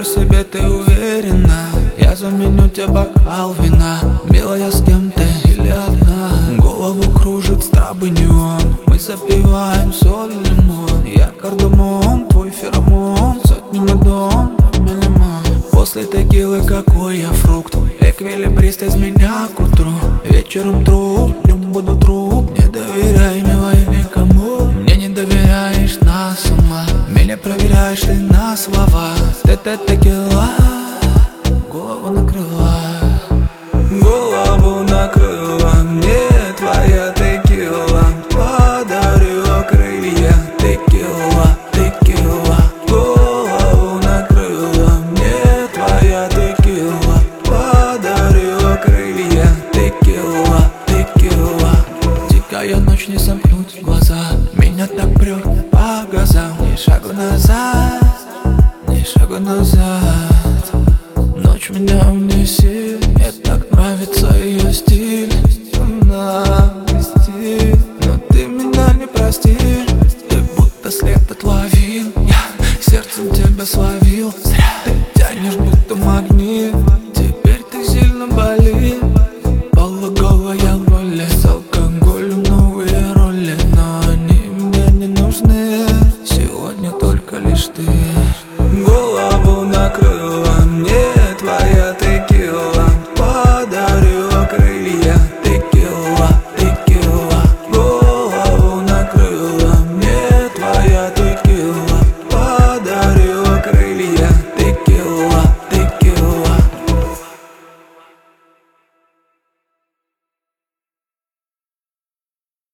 Вижу себе, ты уверена. Я заменю тебе бокал вина. Милая, с кем ты или одна? Голову кружит страбый неон. Мы запиваем соль и лимон. Я кардамон, твой феромон. Сотни медон, лимон. После текилы какой я фрукт. Эквилибрист из меня к утру. Вечером труп, днем буду труп. Не доверяй, милой, никому. Мне не доверяешь на сама. Меня проверяешь ты на слова. Ты текила, голову накрыла. Голову накрыла мне твоя текила. Подарила крылья текила, текила. Голову накрыла мне твоя текила. Подарила крылья текила, текила. Дикая ночь, не сомкнуть глаза. Меня так прет по газам. Ни шагу назад, ни шагу назад. Ночь меня унесет. Мне так нравится ее стиль. Она стиль. Но ты меня не простишь. Ты будто след отловил. Я сердцем тебя словил.